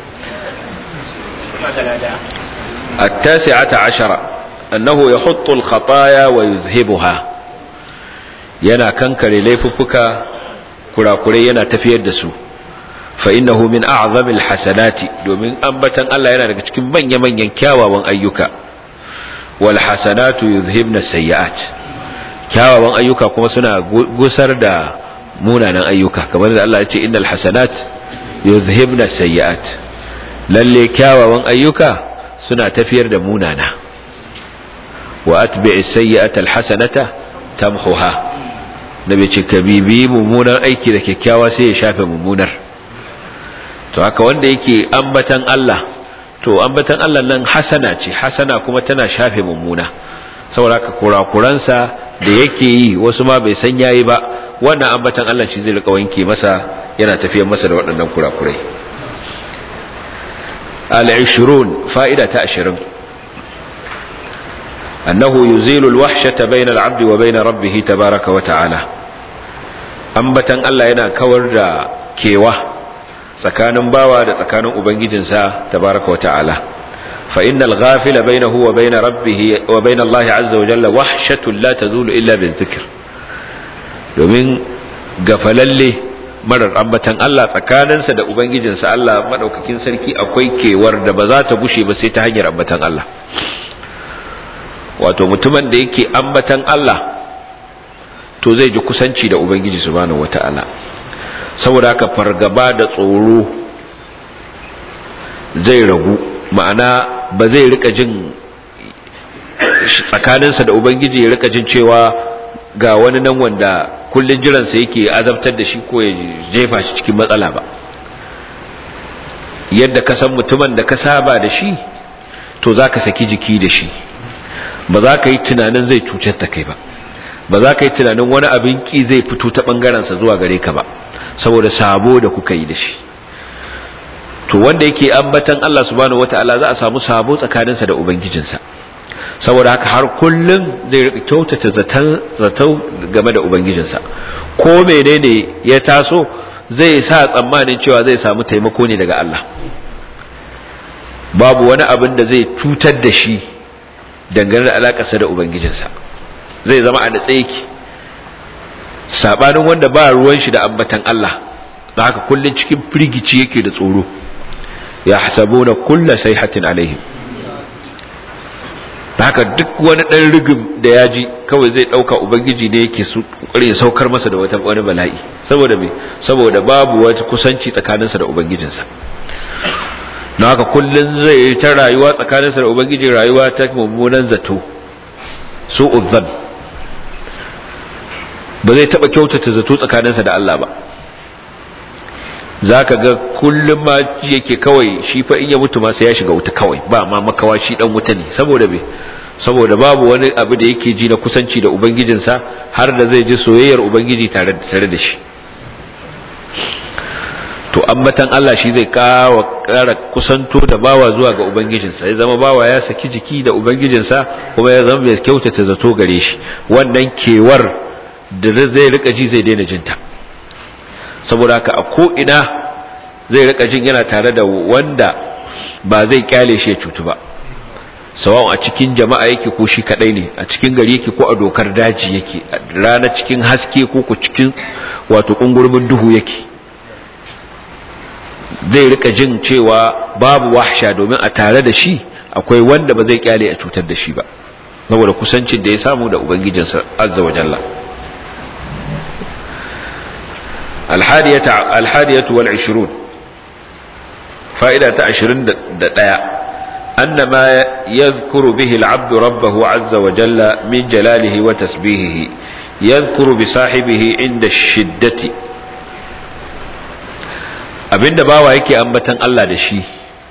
التاسعة عشرة أنه يحط الخطايا ويذهبها, yana kankare laifuffuka, kurakurai yana tafiyar da su. fa innahu min a'zamil hasanati, domin ambatan Allah yana daga cikin manya-manyan kyawawan ayyuka. Wal hasanatu yuzhibna sayyi'at, kyawawan ayyuka kuma suna gusar da munanan ayyuka, kamar da Allah ya ce innal hasanat yuzhibna sayyi'at, lalle kyawawan ayyuka suna tafiyar da munana. Wa atbi'is sayyi'ata alhasanata tamhuha, nabi ce ka bibi mummunan aiki da kyakkyawa sai ya shafe mummunar. To haka wanda yake ambatan Allah, to ambatan Allah nan hasana ce, hasana kuma tana shafe mummuna. Saboda haka kurakuransa da yake yi wasu ma bai san yayi ba, wannan ambatan Allah shi zai rika wanke masa, yana tafiyar masa da waɗannan kurakurai. al-ishrun, fa'ida ta ashirin, annahu yuzilu al-wahshata bayna al-'abdi wa bayna rabbih tabaaraka wa ta'ala. Ambatan Allah yana kawar da kewa tsakanin bawa da tsakanin ubangijinsa tabaaraka wa ta'ala. fa innal ghafila bainahu wa bain rabbih wa bain Allah 'azza wa jalla wahshatun la tazulu illa bil dhikr, domin gafalalle marar ambatan Allah tsakaninsa da ubangijinsa Allah madaukakin sarki akwai kewar da ba za ta gushe ba sai ta hanyar ambatan Allah. Wato mutumin da yake ambatan Allah to zai ji kusanci da ubangiji subhanahu wataala, saboda haka fargaba da tsoro zai ragu, ma'ana ba zai rika jin tsakaninsa da ubangiji ya rika jin cewa ga wani nan wanda kullun jiransa yake azabtar da shi ko ya jefa shi cikin matsala ba. Yadda ka san mutumin da ka saba da shi to za ka saki jiki da shi, ba za ka yi tunanin zai cutar da kai ba, ba za ka yi tunanin wani abin ki zai fito ta ɓangarensa zuwa gare ka ba, saboda sabo da kuka yi da shi. To wanda yake ambatan Allah subhanahu wataala za a samu sabo tsakaninsa da ubangijinsa, saboda haka har kullum zai rika kyautata zato game da ubangijinsa. Ko menene ya taso zai sa tsammanin cewa zai samu taimako ne daga Allah, babu wani abin da zai cutar da shi dangane da alakarsa da ubangijinsa, zai zama a natsa yake, sabanin wanda ba ruwan shi da ambatan Allah, da haka kullun cikin firgici yake da tsoro. Ya hasabuna kullu sayhatin alaihim, da haka duk wani dan rigim da ya ji kawai zai dauka ubangiji ne yake su kokari ya saukar masa da wata wani bala'i, saboda me saboda babu wata kusanci tsakaninsa da ubangijinsa. Na haka kullun zai yi ta rayuwa tsakaninsa da ubangiji, rayuwa ta mummunan zato, su'udh dhann, ba zai taba kyautata zato tsakaninsa da Allah ba. Zaka ga kullum ma yake kawai shi fa in ya mutu ma sai ya shiga wuta kawai, ba ma makawa shi dan wuta ne, saboda me saboda babu wani abu da yake ji na kusanci da ubangijinsa har da zai ji soyayyar ubangiji tare tare da shi. To ambatan Allah shi zai kawo kara kusanto da bawa zuwa ga ubangijinsa, ya zama bawa ya saki jiki da ubangijinsa kuma ya zama mai kyautata zato gare shi. Wannan kewar da zai rika ji zai daina jinta, saboda haka a ko ina zai rika jin yana tare da wanda ba zai kyale shi ya cutu ba, sawa'un a cikin jama'a yake ko shi kadai ne, a cikin gari yake ko a dokar daji yake, a rana cikin haske ko ko cikin wato kungurmin duhu yake, zai rika jin cewa babu wahsha, domin a tare da shi akwai wanda ba zai kyale a cutar da shi ba, saboda kusancin da ya samu da ubangijinsa azza wa jalla. الحادية الحادية والعشرون، فائدة عشرين دقيقة، أن ما يذكر به العبد ربه عز وجل من جلاله وتسبيحه يذكر بصاحبه عند الشدة. abin da bawa yake ambatan Allah da shi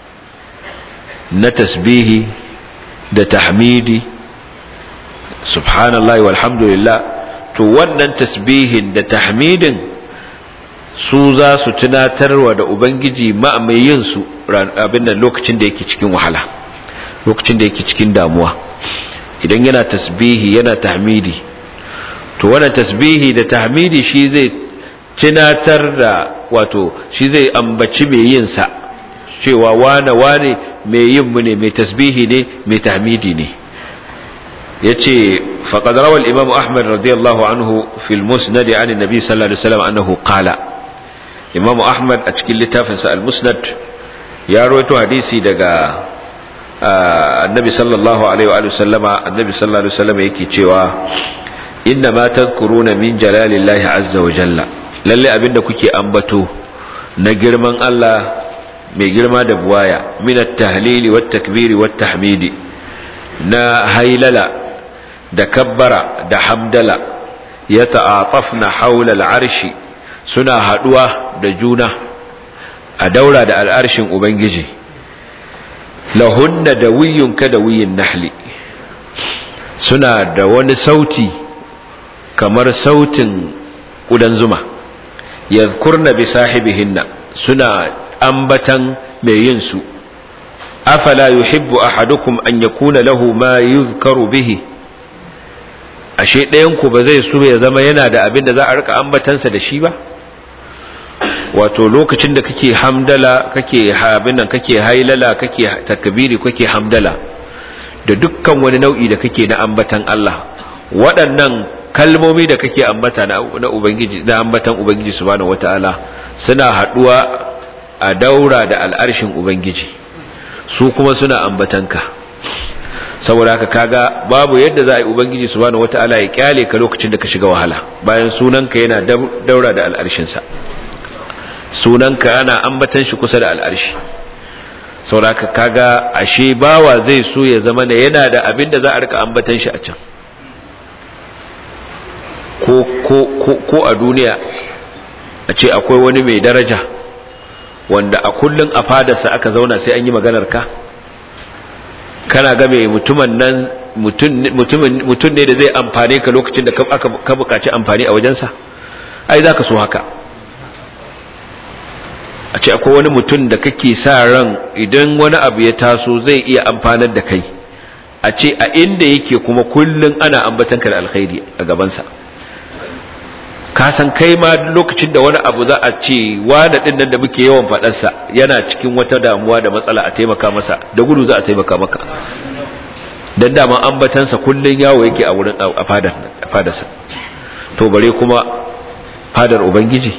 na tasbihi da tahmidi, subhanallahi walhamdulillah, to wannan tasbihin da tahmidin su za su tunatarwa da ubangiji ma mai yin su abin nan lokacin da yake cikin wahala, lokacin da yake cikin damuwa. Idan yana tasbihi yana tahmidi, to wannan tasbihi da tahmidi shi zai tunatar da, wato shi zai ambaci mai yin sa cewa wane wane mai yin mu ne, mai tasbihi ne, mai tahmidi ne. yace faqad rawa al-imam Ahmad radiyallahu anhu fi al-musnad an an-nabi sallallahu alaihi wasallam annahu qala, Imam Ahmad a cikin littafinsa al-Musnad ya rawaito hadisi daga annabi sallallahu alaihi wa sallama annabi sallallahu alaihi wa sallama yake cewa inna ma tadhkuruna min jalalillahi azza wa jalla, lalle abinda kuke ambato na girman Allah mai girma da buwaya, min at-tahlili wat-takbiri wat-tahmidi, na hailala da kabbara da hamdala, yata'atafna hawla al-arshi, suna haduwa da juna a daura da al'arshin ubangiji, lahunna dawiyyun ka dawiyyin nahli, suna da wani sauti kamar sautin ƙudan zuma, yadhkurna bi sahibihinna, suna ambatan mai yin su. Afala yuhibbu ahadukum an yakuna lahu ma yuzkaru bihi, ashe ɗayan ku ba zai so ya zama yana da abin da za a rika ambatansa da shi ba? Wato lokacin da kake hamdala, kake abin nan, kake hailala, kake takbiri, kake hamdala, da dukkan wani nau'i da kake na ambatan Allah, waɗannan kalmomi da kake ambata na ubangiji, na ambatan ubangiji subhanahu wataala, suna haduwa a daura da al'arshin ubangiji, su kuma suna ambatanka. Saboda haka kaga babu yadda za a yi ubangiji subhanahu wataala ya kyale ka lokacin da ka shiga wahala, bayan sunanka yana daura da al'arshinsa, sunanka ana ambatan shi kusa da al'arshi. Saboda haka kaga ashe bawa zai so ya zama da yana da abin da za a rika ambatan shi a can, ko ko ko ko a duniya a ce akwai wani mai daraja wanda a kullun a fadarsa aka zauna sai an yi maganar ka, kana ga mai mutumin nan mutum ne da zai amfane ka lokacin da ka buƙaci amfani a wajensa, ai za ka so haka. A ce akwai wani mutum da kake sa ran idan wani abu ya taso zai iya amfanar da kai, a ce a inda yake kuma kullun ana ambatanka da alkhairi a gabansa. Ka san kai ma lokacin da wani abu za a ce wani din nan da muke yawan faɗarsa yana cikin wata damuwa da matsala, a taimaka masa, da gudu za a taimaka maka, dan dama ambatansa kullun yawo yake a wurin a fadar a fadarsa. To bare kuma fadar ubangiji,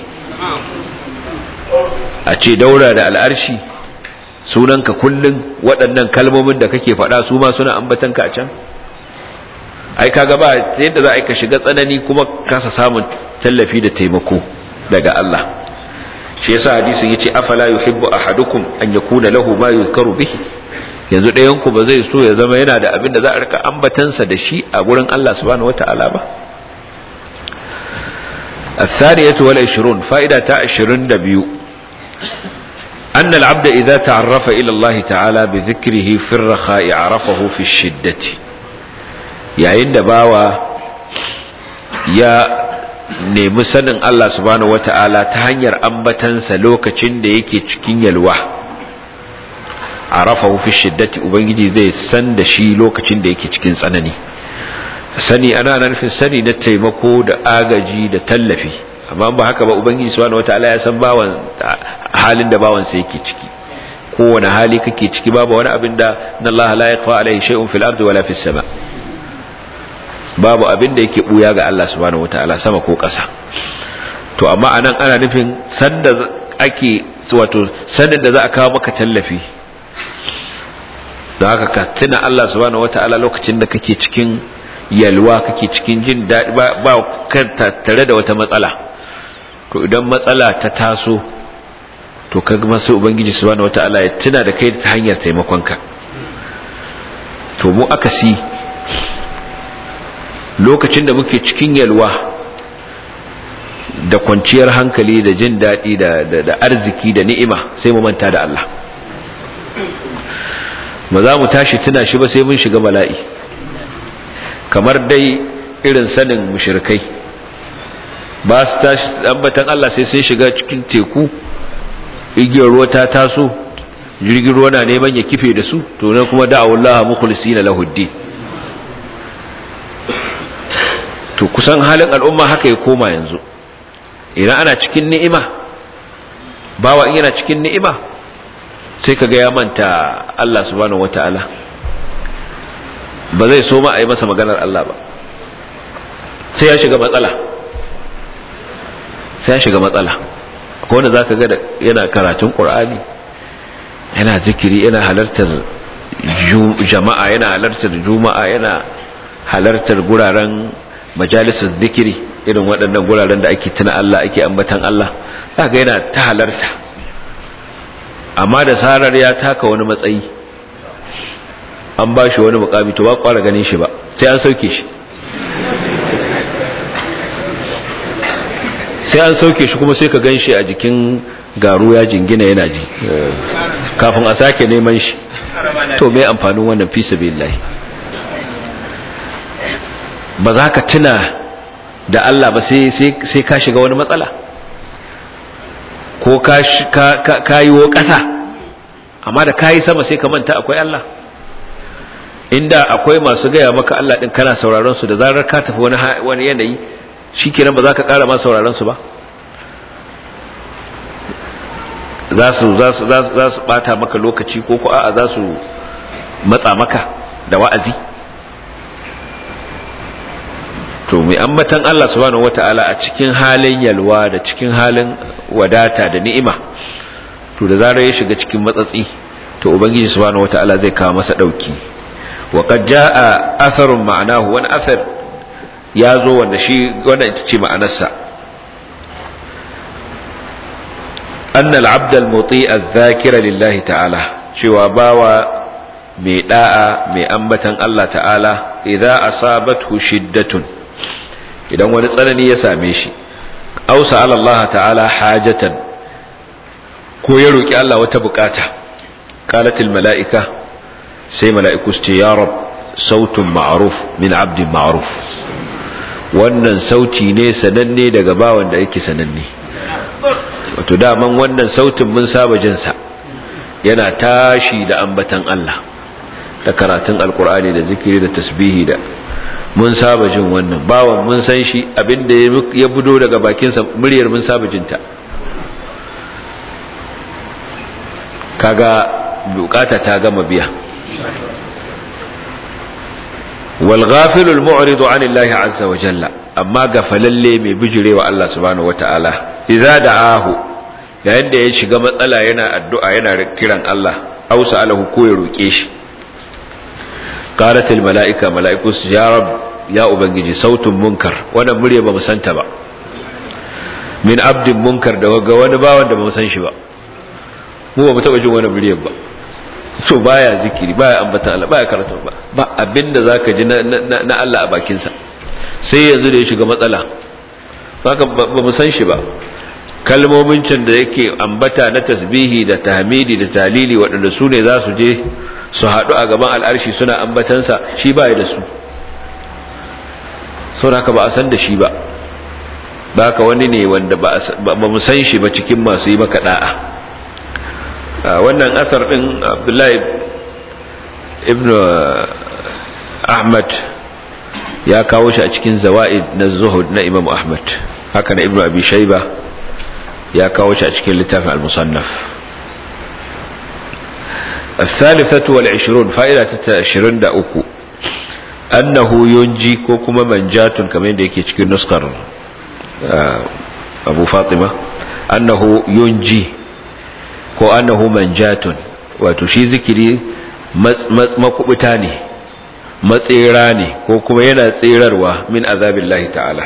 a ce daura da al'arshi, sunanka kullun waɗannan kalmomin da kake faɗa su ma suna ambatanka a can. Ai kaga ba yadda za a yi ka shiga tsanani kuma kasa samun tallafi da taimako daga Allah. Shi yasa hadisin yace afala yuhibbu ahadukum an yakuna lahu ma yuzkaru bihi, yanzu ɗayan ku ba zai so ya zama yana da abin da za a rika ambatansa da shi a gurin Allah subhanahu wataala ba. الثانية والعشرون فائدة عشرين دبيو أن العبد إذا تعرف إلى الله تعالى بذكره في الرخاء عرفه في الشدة. yayin da bawa ya nemi sanin Allah subhanahu wata'ala ta hanyar ambatansa lokacin da yake cikin yalwa, arafahu fi shiddati, ubangiji zai san da shi lokacin da yake cikin tsanani. Sani ana nufin sani na taimako da agaji da tallafi, amma ba haka ba ubangiji subhanahu wata'ala ya san bawan halin da bawan sa yake ciki. Kowane hali kake ciki babu wani abin da inna Allah la yakhfa alayhi shay'un fil ardi wala fis sama', babu abin da yake buya ga Allah subhanahu wataala sama ko ƙasa. To amma anan ana nufin sanda ake wato sanin da za a kawo maka tallafi, don haka ka tuna Allah subhanahu wataala lokacin da kake cikin yalwa, kake cikin jin daɗi, ba ba tare da wata matsala. To idan matsala ta taso, to kaga masu ubangiji subhanahu wataala ya tuna da kai ta hanyar taimakonka. To mu akasi, lokacin da muke cikin yalwa da kwanciyar hankali da jin daɗi da arziki da ni'ima, sai mu manta da Allah. Ba za mu tashi tuna shi ba sai mun shiga bala'i, kamar dai irin sanin mushrikai ba su tashi ambatan Allah sai sun shiga cikin teku, igiyar ruwa ta taso, jirgin ruwa na neman ya kife da su, to ne kuma da'awullaha mukhlisina lahuddin. To kusan halin al'umma haka ya koma yanzu. Idan ana cikin ni'ima, bawa in yana cikin ni'ima, sai kaga ya manta Allah subhanahu wata'ala, ba zai so ma a yi masa maganar Allah ba, sai ya shiga matsala sai ya shiga matsala akwai wanda zaka ga yana karatun Qur'ani, yana zikiri, yana halartar jama'a, yana halartar juma'a, yana halartar guraren majalisar zikiri, irin waɗannan guraren da ake tuna Allah, ake ambatan Allah, zaka yana ta halarta. Amma da sarar ya taka wani matsayi, an ba shi wani mukami, to ba kwara ganin shi ba, sai an sauke shi sai an sauke shi kuma sai ka gan shi a jikin garu ya jingina yana ji kafin a sake neman shi. To mai amfanin wannan fi sabilillah? Ba za ka tuna da Allah ba sai ka shiga wani matsala, ko ka yi wo ƙasa, amma da ka yi sama sai ka manta akwai Allah. Inda akwai masu gaya maka Allah ɗin kana sauraron su, da zarar ka tafi wani yanayi shi kenan ba za ka ƙara ma sauraron su ba, za su ɓata maka lokaci, ko ko a'a za su matsa maka da wa'azi. To mai ambatan Allah subhanahu wata'ala a cikin halin yalwa da cikin halin wadata da ni'ima, to da zarar ya shiga cikin matsatsi, to ubangiji subhanahu wata'ala zai kawo masa dauki. wa qad jaa atharun ma'anahu, wani asar ya zo wanda shi wannan ita ce ma'anarsa. anna al-'abda al-muti'a adh-dhakira lillahi ta'ala, cewa bawa mai da'a mai ambatan Allah ta'ala, idza asabathu shiddatun, idan wani tsanani ya same shi, aw sa'ala Allah ta'ala hajatan, ko ya roki Allah wata bukata, qalatil mala'ika, sai mala'iku su ce ya rab, sautun ma'ruf min 'abdin ma'ruf, wannan sauti ne sananne daga bawan da yake sananne. Wato daman wannan sautin mun saba jinsa, yana tashi da ambatan Allah, da karatun alkur'ani, da zikiri, da tasbihi, da mun saba jin wannan bawan, mun san shi, abinda ya budo daga bakinsa muryar mun saba jinta. Kaga bukata ta gama biya. wal ghafilul mu'ridu 'anillahi 'azza wa jalla, amma gafalalle mai bijirewa Allah subhanahu wata'ala, idza da'ahu, yayin da ya shiga matsala yana addu'a yana kiran Allah, aw sa'alahu, ko ya roke shi, qalatil mala'ika, mala'iku ya rab, ya ubangiji, sautun munkar, wannan murya ba mu santa ba, min 'abdin munkar, da ga wani bawan da ba mu san shi ba, mu ba mu taba jin wannan muryar ba. So baya zikiri, baya ambata Allah, baya karatu ba, ba abinda zaka ji na, na, na Allah a bakinsa, sai yanzu da ya shiga matsala, haka ba mu san shi ba. Kalmomin can da yake ambata na tasbihi da tahmidi da talili, waɗanda su ne za su je su haɗu a gaban al'arshi suna ambatansa, shi baya da su, sau haka ba a san da shi ba, ba ka wani ne wanda ba mu san shi ba cikin masu yi maka da'a. Wannan asar din Abdullahi ibn Ahmad ya kawo shi a cikin zawaid na zuhud na Imam Ahmad, haka na Ibn Abi Shayba ya kawo shi a cikin littafin al-Musannaf. الثالثة والعشرون فائدة عشرين دا أكو أنه ينجي كوكما منجات كما ينديك cikin نسخر أبو فاطمة أنه ينجي ko annahu manjatun, wato shi zikiri makubuta ne, matsira ne, ko kuma yana tsirarwa min azabillahi ta'ala,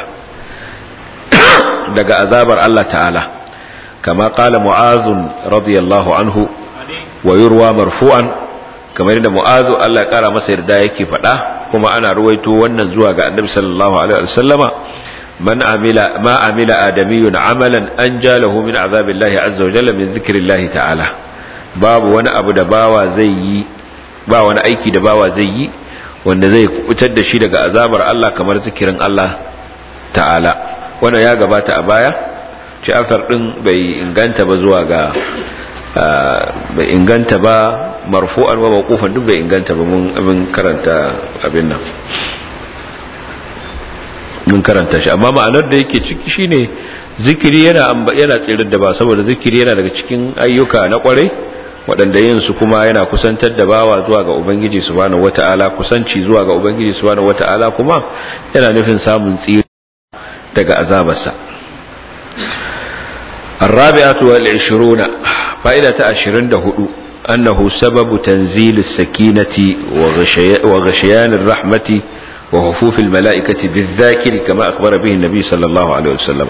daga azabar Allah ta'ala, kama qala mu'azun radiyallahu anhu, wa yurwa marfu'an, kamar yadda mu'azu Allah ya kara masa yarda yake faɗa, kuma ana ruwaito wannan zuwa ga annabi sallallahu alaihi wasallama, من عمل ما عمل آدمي عملا أنجى له من عذاب الله عز وجل من ذكر الله تعالى. باب وانا أبو دباوة زي با وانا أيكي دباوة زي وانا زي كتد شي daga azabar Allah kamar zikirin Allah ta'ala. Wannan ya gabata a baya, ce asar din bai inganta ba zuwa ga bai inganta ba marfu'an wa mawqufan, duk bai inganta ba, mun karanta abin nan, mun karanta shi. Amma ma'anar da yake ciki shine zikiri yana yana tsirar da ba, saboda zikiri yana daga cikin ayyuka na kwarai waɗanda yin su kuma yana kusantar da bawa zuwa ga ubangiji subhanahu wata'ala, kusanci zuwa ga ubangiji subhanahu wata'ala kuma yana nufin samun tsira daga azabarsa. الرابعة والعشرون فائدة عشرين دهدو أنه سبب تنزيل السكينة وغشي وغشيان الرحمة وخفوف الملائكة بالذاكر كما أخبر به النبي صلى الله عليه وسلم.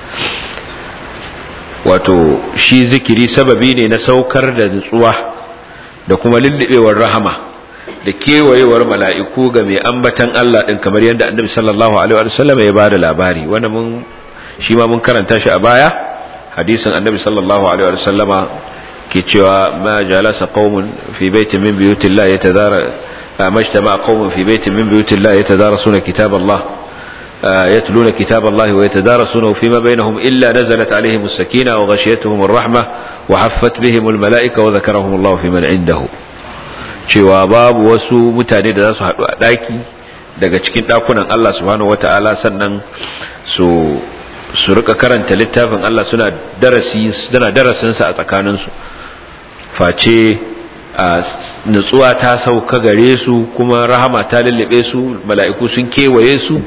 wato shi zikiri sababi ne na saukar da nutsuwa da kuma lullubewar rahama da kewayewar mala'iku ga mai ambatan Allah din, kamar yadda annabi sallallahu alaihi wasallam ya bada labari, wanda mun shi ma mun karanta shi a baya, hadisin annabi sallallahu alaihi wasallama ke cewa ma jalasa qaumun fi baitin min buyutillahi yatadara majtama qaumun fi baitin min buyutillahi yatadarasuna kitaballah يتلون كتاب الله ويتدارسونه فيما بينهم إلا نزلت عليهم السكينة وغشيتهم الرحمة وحفت بهم الملائكة وذكرهم الله في من عنده. cewa babu wasu mutane da za su haɗu a ɗaki daga cikin ɗakunan Allah subhanahu wata'ala sannan su su rika karanta littafin Allah suna darasi suna darasinsa a tsakaninsu, face nutsuwa ta sauka gare su kuma rahama ta lullube su, mala'iku sun kewaye su,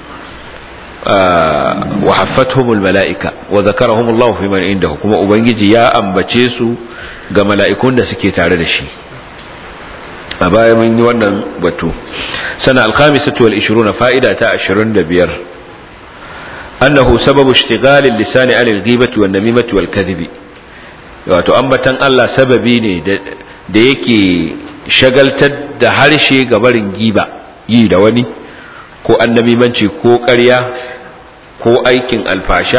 wa haffatuhumul mala'ika wa zakarahumullahu fi man indahu, kuma ubangiji ya ambace su ga mala'ikun da suke tare da shi. a baya mun yi wannan batu. sana al-khamisatu wal ishruna fa'ida ta ashirin da biyar annahu sababu ishtighal al-lisan 'an al-ghibati wan namimati wal kadhibi, wato ambatan Allah sababi ne da yake shagaltar da harshe ga barin giba, yi da wani ko annamimanci ko ƙarya ko aikin alfasha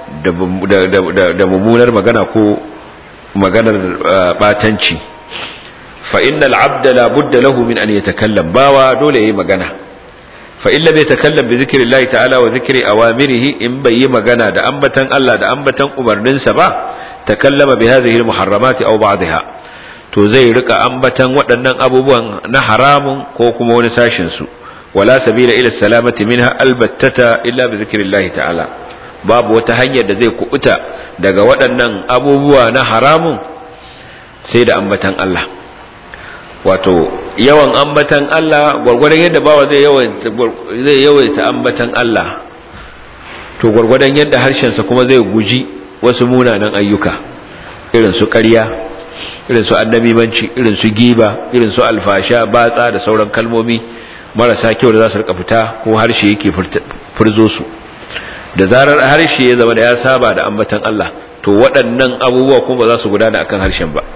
da mummunar magana ko maganar batanci. fa innal abda la budda lahu min an yatakallam, bawa dole yayi magana. fa illa bai takallam bi zikrillahi ta'ala wa zikri awamirihi, in bai yi magana da ambatan Allah da ambatan umarninsa ba, takallama bi hadhihi almuharramati aw ba'daha, to zai rika ambatan waɗannan abubuwan na haramun ko kuma wani sashin su. wala sabila ila salamati minha albattata illa bi zikrillahi ta'ala, babu wata hanyar da zai kubuta daga waɗannan abubuwa na haramun sai da ambatan Allah. wato yawan ambatan Allah gwargwadon yadda bawa zai yawaita zai yawaita ambatan Allah, to gwargwadon yadda harshen sa kuma zai guji wasu munanan ayyuka irin su ƙarya, irin su annabimanci, irin su giba, irin su alfasha, batsa da sauran kalmomi marasa kyau da za su rika fita ko harshe yake furzo su. da zarar harshe ya zama da ya saba da ambatan Allah, to waɗannan abubuwa kuma ba za su gudana akan harshen ba.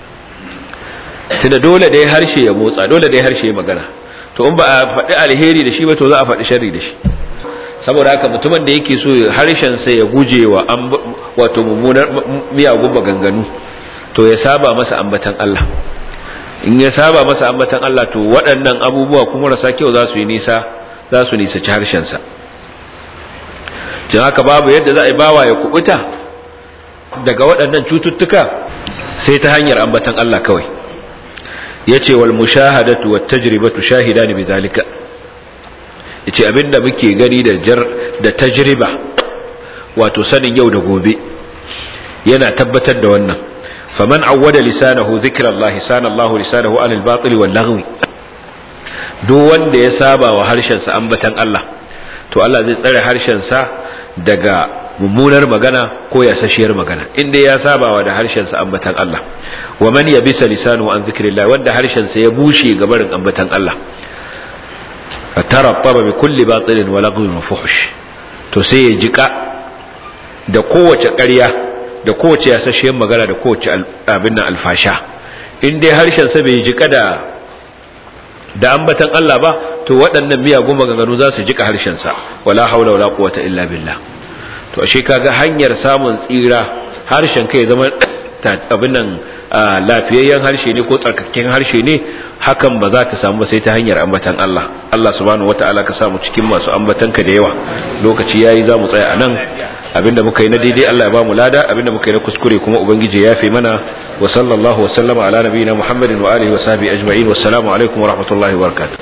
tunda dole dai harshe ya motsa, dole dai harshe ya magana, to in ba a faɗi alheri da shi ba to za a faɗi sharri da shi. saboda haka mutumin da yake so harshen sa ya guje wa wato mummunar miyagun maganganu, to ya saba masa ambatan Allah. in ya saba masa ambatan Allah, to waɗannan abubuwa kuma rasa kyau za su yi nisa, za su nisaci harshen sa. tun haka babu yadda za a yi bawa ya kubuta daga waɗannan cututtuka sai ta hanyar ambatan Allah kawai. yace wal mushahadatu wat tajribatu shahidani bidhalika, yace abinda muke gani da jar da tajriba, wato sanin yau da gobe, yana tabbatar da wannan. faman awwada lisanahu dhikrallahi sana Allahu lisanahu anil batil wal laghwi, duk wanda ya saba wa harshen sa ambatan Allah, to Allah zai tsare harshen sa daga mummunar magana ko yasashiyar magana, inda ya saba wa da harshen sa ambatan Allah. wa man yabisa lisanu an zikrillah, wanda harshen sa ya bushe ga barin ambatan Allah, fatarattaba bi kulli batilin wa lagwin wa fuhsh, to sai ya jika da kowace ƙarya da kowace yasashiyar magana da kowace abin nan alfasha. in dai harshen sa bai jika da da ambatan Allah ba, to waɗannan miyagun maganganu za su jika harshen sa. wala haula wala quwwata illa billah. to ashe kaga hanyar samun tsira harshen kai zama abin nan lafiyayyen harshe ne ko tsarkakken harshe ne, hakan ba za ta samu ba sai ta hanyar ambatan Allah. Allah subhanahu wataala ka samu cikin masu ambatanka da yawa. lokaci yayi za mu tsaya anan. abinda muka yi na daidai Allah ya ba mu lada, abinda muka yi na kuskure kuma ubangiji ya yafe mana. wa sallallahu wa sallama ala nabiyina Muhammadin wa alihi wa sahbihi ajma'in. wassalamu alaikum wa rahmatullahi wa barakatuh.